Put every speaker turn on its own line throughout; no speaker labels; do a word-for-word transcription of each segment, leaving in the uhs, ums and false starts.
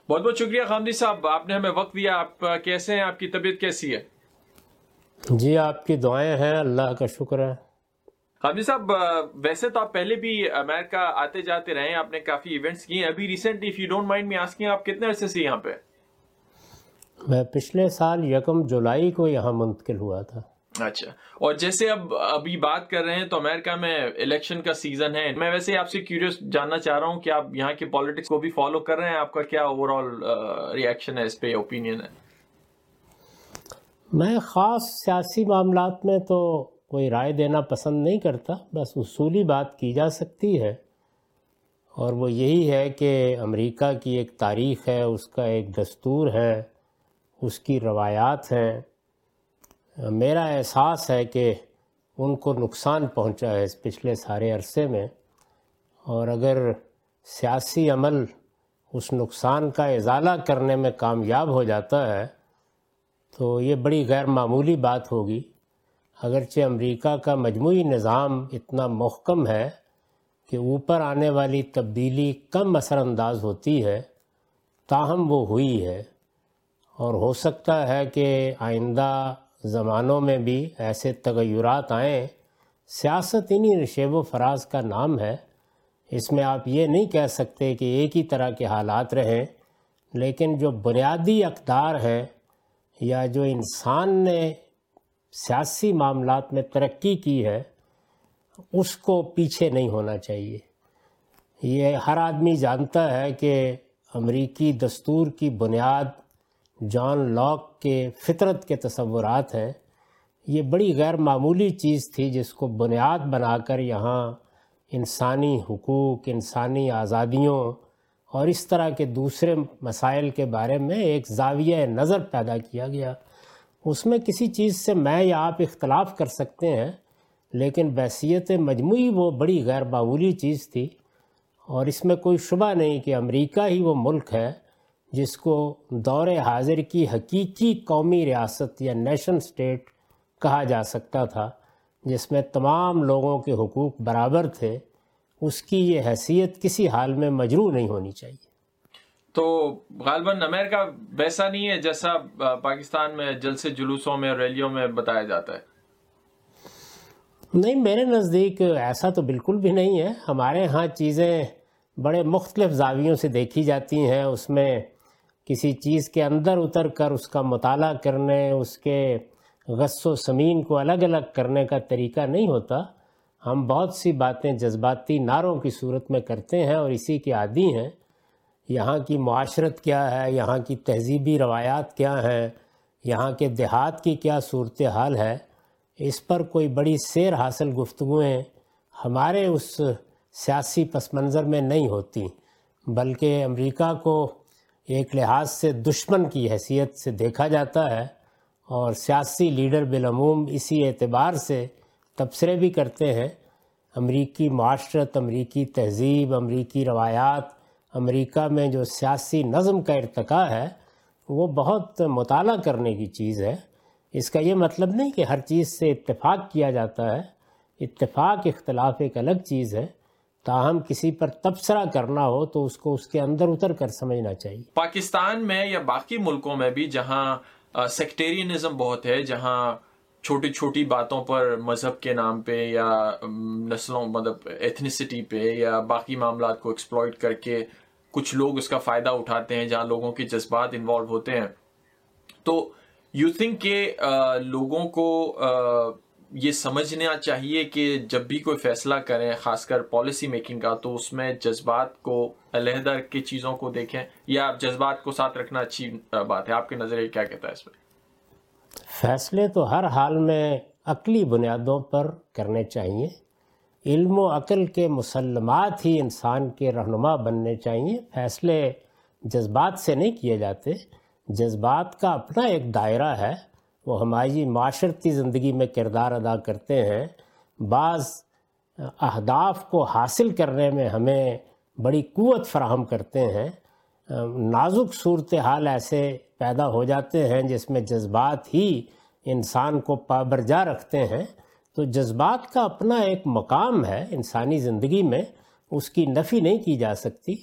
بہت بہت شکریہ خامنی صاحب، آپ نے ہمیں وقت دیا. آپ کیسے ہیں؟ آپ کی طبیعت کیسی ہے؟
جی آپ کی دعائیں ہیں، اللہ کا شکر ہے.
خامنی صاحب، ویسے تو آپ پہلے بھی امریکہ آتے جاتے رہے ہیں، آپ نے کافی ایونٹس کیے ہیں. ابھی recently if you don't mind me asking, آپ کتنے عرصے سے یہاں پہ؟
میں پچھلے سال یکم جولائی کو یہاں منتقل ہوا تھا.
اچھا، اور جیسے اب ابھی بات کر رہے ہیں تو امریکہ میں الیکشن کا سیزن ہے. میں ویسے آپ سے کیوریس جاننا چاہ رہا ہوں کہ آپ یہاں کے پالیٹکس کو بھی فالو کر رہے ہیں، آپ کا کیا اوور آل ریئیکشن ہے اس پہ، اوپینین ہے؟
میں خاص سیاسی معاملات میں تو کوئی رائے دینا پسند نہیں کرتا، بس اصولی بات کی جا سکتی ہے، اور وہ یہی ہے کہ امریکہ کی ایک تاریخ ہے، اس کا ایک دستور ہے، اس کی روایات ہیں. میرا احساس ہے کہ ان کو نقصان پہنچا ہے اس پچھلے سارے عرصے میں، اور اگر سیاسی عمل اس نقصان کا ازالہ کرنے میں کامیاب ہو جاتا ہے تو یہ بڑی غیر معمولی بات ہوگی. اگرچہ امریکہ کا مجموعی نظام اتنا محکم ہے کہ اوپر آنے والی تبدیلی کم اثر انداز ہوتی ہے، تاہم وہ ہوئی ہے، اور ہو سکتا ہے کہ آئندہ زمانوں میں بھی ایسے تغیرات آئیں. سیاست انہی نشیب و فراز کا نام ہے، اس میں آپ یہ نہیں کہہ سکتے کہ ایک ہی طرح کے حالات رہیں، لیکن جو بنیادی اقدار ہیں یا جو انسان نے سیاسی معاملات میں ترقی کی ہے اس کو پیچھے نہیں ہونا چاہیے. یہ ہر آدمی جانتا ہے کہ امریکی دستور کی بنیاد جان لاک کے فطرت کے تصورات ہیں. یہ بڑی غیر معمولی چیز تھی جس کو بنیاد بنا کر یہاں انسانی حقوق، انسانی آزادیوں اور اس طرح کے دوسرے مسائل کے بارے میں ایک زاویہ نظر پیدا کیا گیا. اس میں کسی چیز سے میں یا آپ اختلاف کر سکتے ہیں، لیکن بحیثیت مجموعی وہ بڑی غیر معمولی چیز تھی، اور اس میں کوئی شبہ نہیں کہ امریکہ ہی وہ ملک ہے جس کو دور حاضر کی حقیقی قومی ریاست یا نیشن سٹیٹ کہا جا سکتا تھا، جس میں تمام لوگوں کے حقوق برابر تھے. اس کی یہ حیثیت کسی حال میں مجروح نہیں ہونی چاہیے.
تو غالباً امریکہ ویسا نہیں ہے جیسا پاکستان میں جلسے جلوسوں میں ریلیوں میں بتایا جاتا ہے؟
نہیں، میرے نزدیک ایسا تو بالکل بھی نہیں ہے. ہمارے ہاں چیزیں بڑے مختلف زاویوں سے دیکھی جاتی ہیں. اس میں کسی چیز کے اندر اتر کر اس کا مطالعہ کرنے، اس کے غص و سمین کو الگ الگ کرنے کا طریقہ نہیں ہوتا. ہم بہت سی باتیں جذباتی نعروں کی صورت میں کرتے ہیں اور اسی کے عادی ہیں. یہاں کی معاشرت کیا ہے، یہاں کی تہذیبی روایات کیا ہیں، یہاں کے دیہات کی کیا صورتحال ہے، اس پر کوئی بڑی سیر حاصل گفتگویں ہمارے اس سیاسی پس منظر میں نہیں ہوتی، بلکہ امریکہ کو ایک لحاظ سے دشمن کی حیثیت سے دیکھا جاتا ہے، اور سیاسی لیڈر بالعموم اسی اعتبار سے تبصرے بھی کرتے ہیں. امریکی معاشرت، امریکی تہذیب، امریکی روایات، امریکہ میں جو سیاسی نظم کا ارتقاء ہے وہ بہت مطالعہ کرنے کی چیز ہے. اس کا یہ مطلب نہیں کہ ہر چیز سے اتفاق کیا جاتا ہے. اتفاق اختلاف ایک الگ چیز ہے، تاہم کسی پر تبصرہ کرنا ہو تو اس کو اس کے اندر اتر کر سمجھنا چاہیے.
پاکستان میں یا باقی ملکوں میں بھی جہاں سیکٹیرینزم بہت ہے، جہاں چھوٹی چھوٹی باتوں پر مذہب کے نام پہ یا نسلوں مطلب ایتھنیسٹی پہ یا باقی معاملات کو ایکسپلائٹ کر کے کچھ لوگ اس کا فائدہ اٹھاتے ہیں، جہاں لوگوں کے جذبات انوالو ہوتے ہیں، تو یو تھنک کہ لوگوں کو یہ سمجھنا چاہیے کہ جب بھی کوئی فیصلہ کریں، خاص کر پالیسی میکنگ کا، تو اس میں جذبات کو علیحدہ رکھ کے چیزوں کو دیکھیں، یا جذبات کو ساتھ رکھنا اچھی بات ہے؟ آپ کے نظریے کیا کہتا ہے اس پہ؟
فیصلے تو ہر حال میں عقلی بنیادوں پر کرنے چاہیے. علم و عقل کے مسلمات ہی انسان کے رہنما بننے چاہیے. فیصلے جذبات سے نہیں کیے جاتے. جذبات کا اپنا ایک دائرہ ہے، وہ ہماری معاشرتی زندگی میں کردار ادا کرتے ہیں. بعض اہداف کو حاصل کرنے میں ہمیں بڑی قوت فراہم کرتے ہیں. نازک صورتحال ایسے پیدا ہو جاتے ہیں جس میں جذبات ہی انسان کو پابرجا رکھتے ہیں. تو جذبات کا اپنا ایک مقام ہے انسانی زندگی میں، اس کی نفی نہیں کی جا سکتی.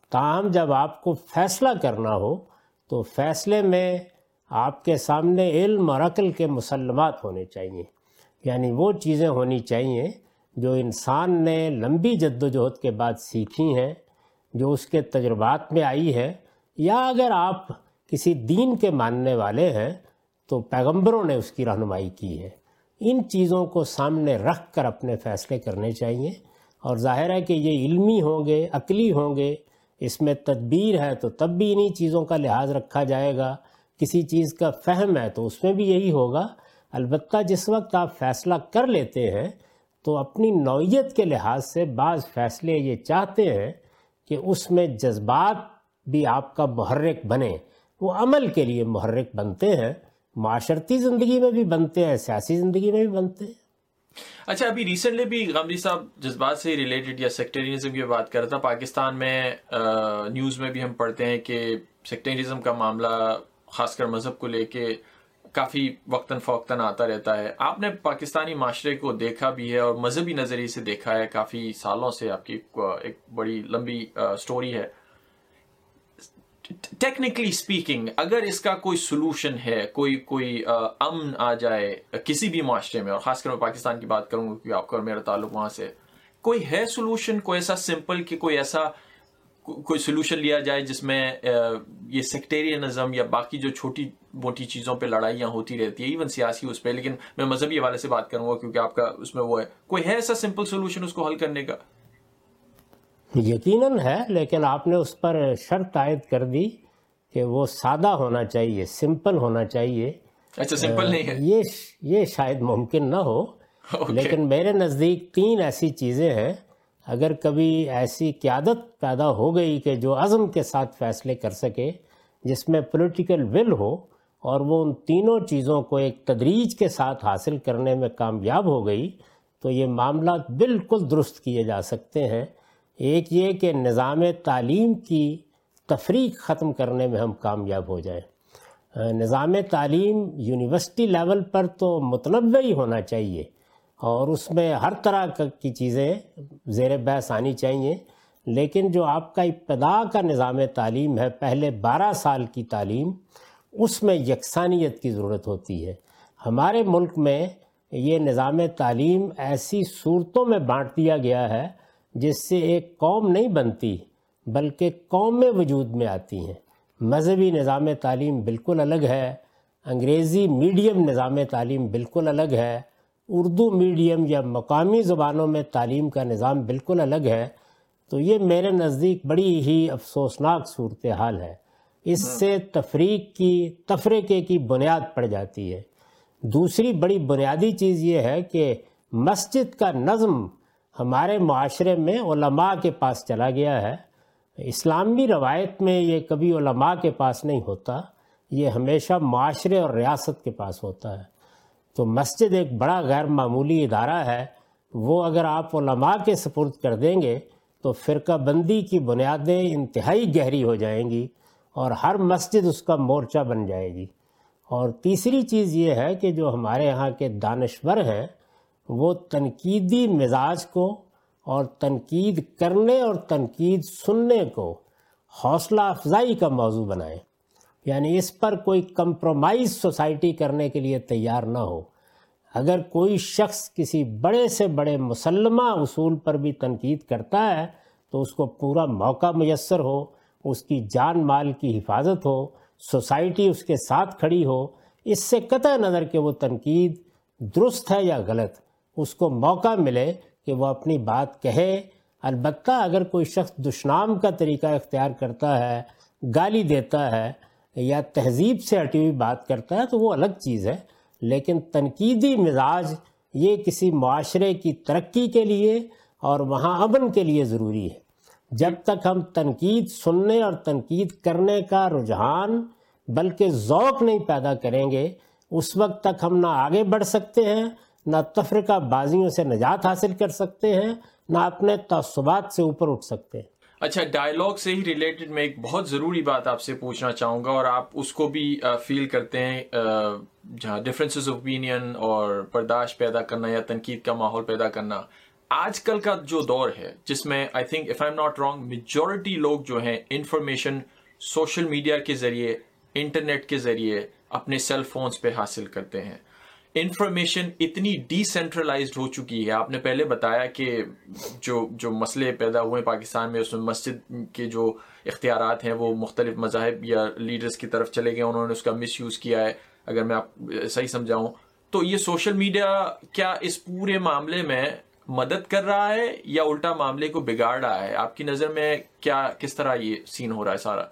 تاہم جب آپ کو فیصلہ کرنا ہو تو فیصلے میں آپ کے سامنے علم اور عقل کے مسلمات ہونے چاہیے، یعنی وہ چیزیں ہونی چاہیے جو انسان نے لمبی جد و جہد کے بعد سیکھی ہیں، جو اس کے تجربات میں آئی ہے، یا اگر آپ کسی دین کے ماننے والے ہیں تو پیغمبروں نے اس کی رہنمائی کی ہے۔ ان چیزوں کو سامنے رکھ کر اپنے فیصلے کرنے چاہیے، اور ظاہر ہے کہ یہ علمی ہوں گے، عقلی ہوں گے، اس میں تدبیر ہے تو تب بھی انہی چیزوں کا لحاظ رکھا جائے گا، کسی چیز کا فہم ہے تو اس میں بھی یہی ہوگا۔ البتہ جس وقت آپ فیصلہ کر لیتے ہیں تو اپنی نوعیت کے لحاظ سے بعض فیصلے یہ چاہتے ہیں کہ اس میں جذبات بھی آپ کا محرک بنے، وہ عمل کے لیے محرک بنتے ہیں، معاشرتی زندگی میں بھی بنتے ہیں، سیاسی زندگی میں بھی بنتے ہیں۔
اچھا، ابھی ریسنٹلی بھی غامدی صاحب جذبات سے ریلیٹڈ یا سیکٹریزم کی بات کر رہا تھا، پاکستان میں نیوز میں بھی ہم پڑھتے ہیں کہ سیکٹریزم کا معاملہ خاص کر مذہب کو لے کے کافی وقتاً فوقتاً آتا رہتا ہے۔ آپ نے پاکستانی معاشرے کو دیکھا بھی ہے اور مذہبی نظریے سے دیکھا ہے، کافی سالوں سے آپ کی ایک بڑی لمبی سٹوری ہے۔ ٹیکنیکلی اسپیکنگ، اگر اس کا کوئی سلوشن ہے، کوئی کوئی امن آ جائے کسی بھی معاشرے میں، اور خاص کر میں پاکستان کی بات کروں گا کیونکہ آپ کا اور میرا تعلق وہاں سے، کوئی ہے سلوشن، کوئی ایسا سمپل کہ کوئی ایسا کوئی سلوشن لیا جائے جس میں یہ سیکٹیرینزم یا باقی جو چھوٹی موٹی چیزوں پہ لڑائیاں ہوتی رہتی ہیں، ایون سیاسی اس پہ، لیکن میں مذہبی حوالے سے بات کروں گا کیونکہ آپ کا اس میں وہ ہے، کوئی ہے ایسا سمپل سلوشن اس کو حل کرنے کا؟
یقیناً ہے، لیکن آپ نے اس پر شرط عائد کر دی کہ وہ سادہ ہونا چاہیے، سمپل ہونا چاہیے۔
اچھا، سمپل نہیں ہے،
یہ یہ شاید ممکن نہ ہو، لیکن میرے نزدیک تین ایسی چیزیں ہیں، اگر کبھی ایسی قیادت پیدا ہو گئی کہ جو عزم کے ساتھ فیصلے کر سکے، جس میں پولیٹیکل ول ہو، اور وہ ان تینوں چیزوں کو ایک تدریج کے ساتھ حاصل کرنے میں کامیاب ہو گئی، تو یہ معاملات بالکل درست کیے جا سکتے ہیں۔ ایک یہ کہ نظام تعلیم کی تفریق ختم کرنے میں ہم کامیاب ہو جائیں۔ نظام تعلیم یونیورسٹی لیول پر تو متنوع ہی ہونا چاہیے، اور اس میں ہر طرح کی چیزیں زیر بحث آنی چاہیے، لیکن جو آپ کا ابتدا کا نظام تعلیم ہے، پہلے بارہ سال کی تعلیم، اس میں یکسانیت کی ضرورت ہوتی ہے۔ ہمارے ملک میں یہ نظام تعلیم ایسی صورتوں میں بانٹ دیا گیا ہے جس سے ایک قوم نہیں بنتی بلکہ قومیں وجود میں آتی ہیں۔ مذہبی نظام تعلیم بالکل الگ ہے، انگریزی میڈیم نظام تعلیم بالکل الگ ہے، اردو میڈیم یا مقامی زبانوں میں تعلیم کا نظام بالکل الگ ہے۔ تو یہ میرے نزدیک بڑی ہی افسوسناک صورتحال ہے، اس سے تفریق کی تفرقے کی بنیاد پڑ جاتی ہے۔ دوسری بڑی بنیادی چیز یہ ہے کہ مسجد کا نظم ہمارے معاشرے میں علماء کے پاس چلا گیا ہے۔ اسلامی روایت میں یہ کبھی علماء کے پاس نہیں ہوتا، یہ ہمیشہ معاشرے اور ریاست کے پاس ہوتا ہے۔ تو مسجد ایک بڑا غیر معمولی ادارہ ہے، وہ اگر آپ علماء کے سپرد کر دیں گے تو فرقہ بندی کی بنیادیں انتہائی گہری ہو جائیں گی اور ہر مسجد اس کا مورچہ بن جائے گی۔ اور تیسری چیز یہ ہے کہ جو ہمارے یہاں کے دانشور ہیں وہ تنقیدی مزاج کو اور تنقید کرنے اور تنقید سننے کو حوصلہ افزائی کا موضوع بنائیں، یعنی اس پر کوئی کمپرومائز سوسائٹی کرنے کے لیے تیار نہ ہو۔ اگر کوئی شخص کسی بڑے سے بڑے مسلمہ اصول پر بھی تنقید کرتا ہے تو اس کو پورا موقع میسر ہو، اس کی جان مال کی حفاظت ہو، سوسائٹی اس کے ساتھ کھڑی ہو، اس سے قطع نظر کہ وہ تنقید درست ہے یا غلط، اس کو موقع ملے کہ وہ اپنی بات کہے۔ البتہ اگر کوئی شخص دشنام کا طریقہ اختیار کرتا ہے، گالی دیتا ہے یا تہذیب سے ہٹی ہوئی بات کرتا ہے تو وہ الگ چیز ہے، لیکن تنقیدی مزاج یہ کسی معاشرے کی ترقی کے لیے اور وہاں امن کے لیے ضروری ہے۔ جب تک ہم تنقید سننے اور تنقید کرنے کا رجحان بلکہ ذوق نہیں پیدا کریں گے، اس وقت تک ہم نہ آگے بڑھ سکتے ہیں، نہ تفرقہ بازیوں سے نجات حاصل کر سکتے ہیں، نہ اپنے تعصبات سے اوپر اٹھ سکتے ہیں۔
اچھا، ڈائیلاگ سے ہی ریلیٹڈ میں ایک بہت ضروری بات آپ سے پوچھنا چاہوں گا، اور آپ اس کو بھی فیل کرتے ہیں جہاں ڈفرینسز آف اوپینین اور برداشت پیدا کرنا یا تنقید کا ماحول پیدا کرنا۔ آج کل کا جو دور ہے جس میں I think if I am not wrong majority لوگ جو ہیں انفارمیشن سوشل میڈیا کے ذریعے انٹرنیٹ کے ذریعے اپنے سیل فونز پہ حاصل کرتے ہیں. انفارمیشن اتنی ڈی سینٹرلائزڈ ہو چکی ہے. آپ نے پہلے بتایا کہ جو جو مسئلے پیدا ہوئے پاکستان میں اس میں مسجد کے جو اختیارات ہیں وہ مختلف مذاہب یا لیڈرز کی طرف چلے گئے, انہوں نے اس کا مس یوز کیا ہے اگر میں آپ صحیح سمجھاؤں. تو یہ سوشل میڈیا کیا اس پورے معاملے میں مدد کر رہا ہے یا الٹا معاملے کو بگاڑ رہا ہے؟ آپ کی نظر میں کیا کس طرح یہ سین ہو رہا ہے سارا؟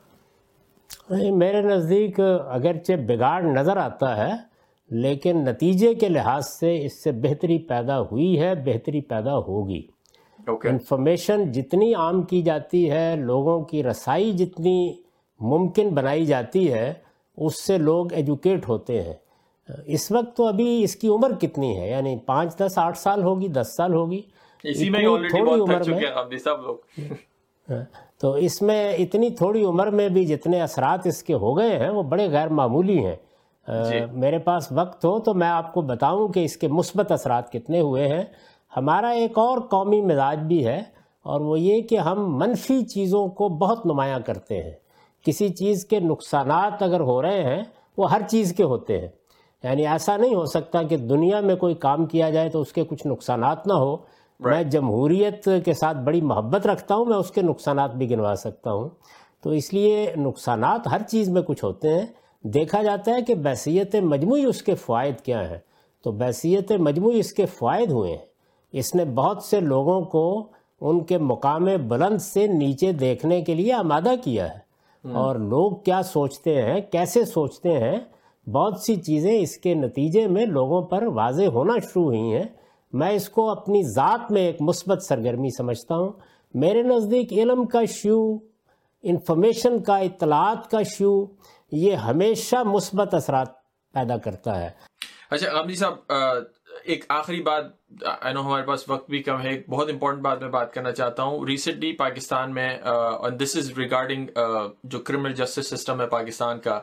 میرے نزدیک اگرچہ بگاڑ نظر آتا ہے لیکن نتیجے کے لحاظ سے اس سے بہتری پیدا ہوئی ہے, بہتری پیدا ہوگی.
okay.
انفارمیشن جتنی عام کی جاتی ہے, لوگوں کی رسائی جتنی ممکن بنائی جاتی ہے, اس سے لوگ ایجوکیٹ ہوتے ہیں. اس وقت تو ابھی اس کی عمر کتنی ہے, یعنی پانچ دس آٹھ سال ہوگی, دس سال ہوگی,
اسی میں
تھوڑی عمر میں
سب لوگ
تو اس میں اتنی تھوڑی عمر میں بھی جتنے اثرات اس کے ہو گئے ہیں وہ بڑے غیر معمولی ہیں. جی. میرے پاس وقت ہو تو میں آپ کو بتاؤں کہ اس کے مثبت اثرات کتنے ہوئے ہیں. ہمارا ایک اور قومی مزاج بھی ہے اور وہ یہ کہ ہم منفی چیزوں کو بہت نمایاں کرتے ہیں. کسی چیز کے نقصانات اگر ہو رہے ہیں وہ ہر چیز کے ہوتے ہیں. یعنی ایسا نہیں ہو سکتا کہ دنیا میں کوئی کام کیا جائے تو اس کے کچھ نقصانات نہ ہو. میں جمہوریت کے ساتھ بڑی محبت رکھتا ہوں, میں اس کے نقصانات بھی گنوا سکتا ہوں. تو اس لیے نقصانات ہر چیز میں کچھ ہوتے ہیں. دیکھا جاتا ہے کہ بحیثیت مجموعی اس کے فوائد کیا ہیں, تو بحیثیت مجموعی اس کے فوائد ہوئے ہیں. اس نے بہت سے لوگوں کو ان کے مقام بلند سے نیچے دیکھنے کے لیے آمادہ کیا ہے, اور لوگ کیا سوچتے ہیں, کیسے سوچتے ہیں, بہت سی چیزیں اس کے نتیجے میں لوگوں پر واضح ہونا شروع ہوئی ہیں. میں اس کو اپنی ذات میں ایک مثبت سرگرمی سمجھتا ہوں. میرے نزدیک علم کا شیوع, انفارمیشن کا, اطلاعات کا شیوع, یہ ہمیشہ مثبت اثرات پیدا کرتا ہے.
اچھا غامدی صاحب, ایک آخری بات, آئی نو ہمارے پاس وقت بھی کم ہے, ایک بہت امپورٹنٹ بات میں بات کرنا چاہتا ہوں. ریسنٹلی پاکستان میں, اینڈ دس از ریگارڈنگ جو کرمنل جسٹس سسٹم ہے پاکستان کا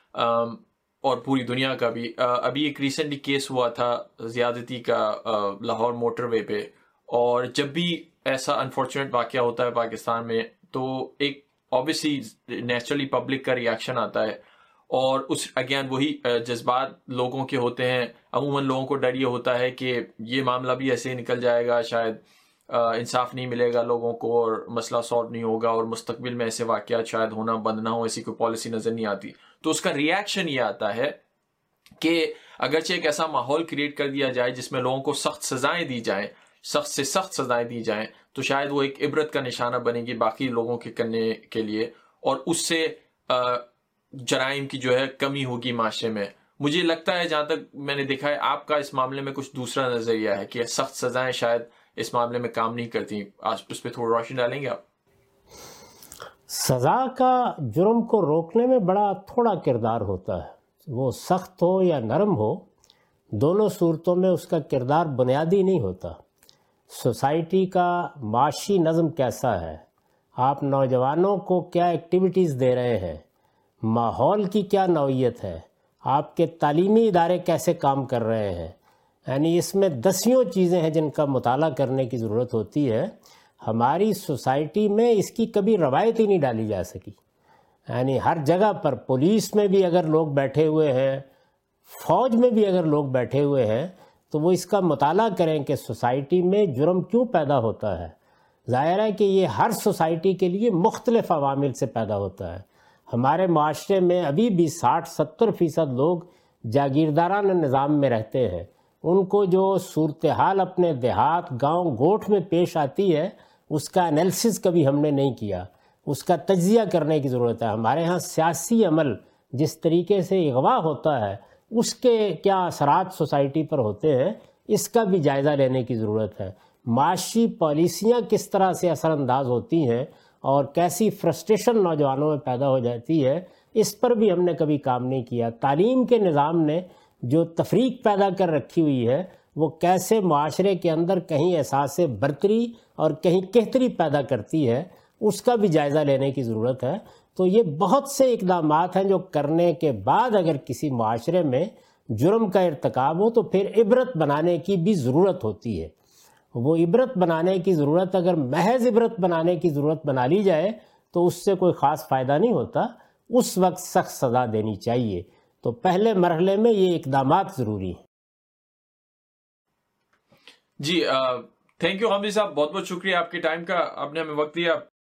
اور پوری دنیا کا بھی, ابھی ایک ریسنٹلی کیس ہوا تھا زیادتی کا لاہور موٹر وے پہ, اور جب بھی ایسا انفارچونیٹ واقعہ ہوتا ہے پاکستان میں تو ایک obviously نیچرلی پبلک کا ریاکشن آتا ہے, اور اس اگین وہی جذبات لوگوں کے ہوتے ہیں. عموماً لوگوں کو ڈر یہ ہوتا ہے کہ یہ معاملہ بھی ایسے ہی نکل جائے گا, شاید انصاف نہیں ملے گا لوگوں کو اور مسئلہ سالو نہیں ہوگا, اور مستقبل میں ایسے واقعات شاید ہونا بند نہ ہو, ایسی کوئی پالیسی نظر نہیں آتی. تو اس کا ریاکشن یہ آتا ہے کہ اگرچہ ایک ایسا ماحول کریٹ کر دیا جائے جس میں لوگوں کو سخت سزائیں دی جائیں, سخت سے سخت سزائیں دی جائیں, تو شاید وہ ایک عبرت کا نشانہ بنے گی باقی لوگوں کے کرنے کے لیے, اور اس سے جرائم کی جو ہے کمی ہوگی معاشرے میں. مجھے لگتا ہے جہاں تک میں نے دیکھا ہے آپ کا اس معاملے میں کچھ دوسرا نظریہ ہے کہ سخت سزائیں شاید اس معاملے میں کام نہیں کرتی. آج اس پہ تھوڑا روشنی ڈالیں گے آپ؟
سزا کا جرم کو روکنے میں بڑا تھوڑا کردار ہوتا ہے, وہ سخت ہو یا نرم ہو, دونوں صورتوں میں اس کا کردار بنیادی نہیں ہوتا. سوسائٹی کا معاشی نظم کیسا ہے, آپ نوجوانوں کو کیا ایکٹیویٹیز دے رہے ہیں, ماحول کی کیا نوعیت ہے, آپ کے تعلیمی ادارے کیسے کام کر رہے ہیں, یعنی اس میں دسیوں چیزیں ہیں جن کا مطالعہ کرنے کی ضرورت ہوتی ہے. ہماری سوسائٹی میں اس کی کبھی روایت ہی نہیں ڈالی جا سکی. یعنی ہر جگہ پر, پولیس میں بھی اگر لوگ بیٹھے ہوئے ہیں, فوج میں بھی اگر لوگ بیٹھے ہوئے ہیں, تو وہ اس کا مطالعہ کریں کہ سوسائٹی میں جرم کیوں پیدا ہوتا ہے. ظاہر ہے کہ یہ ہر سوسائٹی کے لیے مختلف عوامل سے پیدا ہوتا ہے. ہمارے معاشرے میں ابھی بھی ساٹھ ستر فیصد لوگ جاگیردارانہ نظام میں رہتے ہیں. ان کو جو صورتحال اپنے دیہات, گاؤں, گوٹھ میں پیش آتی ہے, اس کا انالیسس کبھی ہم نے نہیں کیا, اس کا تجزیہ کرنے کی ضرورت ہے. ہمارے ہاں سیاسی عمل جس طریقے سے اغوا ہوتا ہے, اس کے کیا اثرات سوسائٹی پر ہوتے ہیں, اس کا بھی جائزہ لینے کی ضرورت ہے. معاشی پالیسیاں کس طرح سے اثر انداز ہوتی ہیں اور کیسی فرسٹریشن نوجوانوں میں پیدا ہو جاتی ہے, اس پر بھی ہم نے کبھی کام نہیں کیا. تعلیم کے نظام نے جو تفریق پیدا کر رکھی ہوئی ہے, وہ کیسے معاشرے کے اندر کہیں احساس برتری اور کہیں کہتری پیدا کرتی ہے, اس کا بھی جائزہ لینے کی ضرورت ہے. تو یہ بہت سے اقدامات ہیں جو کرنے کے بعد اگر کسی معاشرے میں جرم کا ارتکاب ہو تو پھر عبرت بنانے کی بھی ضرورت ہوتی ہے. وہ عبرت بنانے کی ضرورت، اگر محض عبرت بنانے کی ضرورت بنا لی جائے تو اس سے کوئی خاص فائدہ نہیں ہوتا، اس وقت سخت سزا دینی چاہیے. تو پہلے مرحلے میں یہ اقدامات ضروری ہیں.
جی تھینک یو حامد صاحب، بہت بہت شکریہ آپ کے ٹائم کا، آپ نے ہمیں وقت دیا.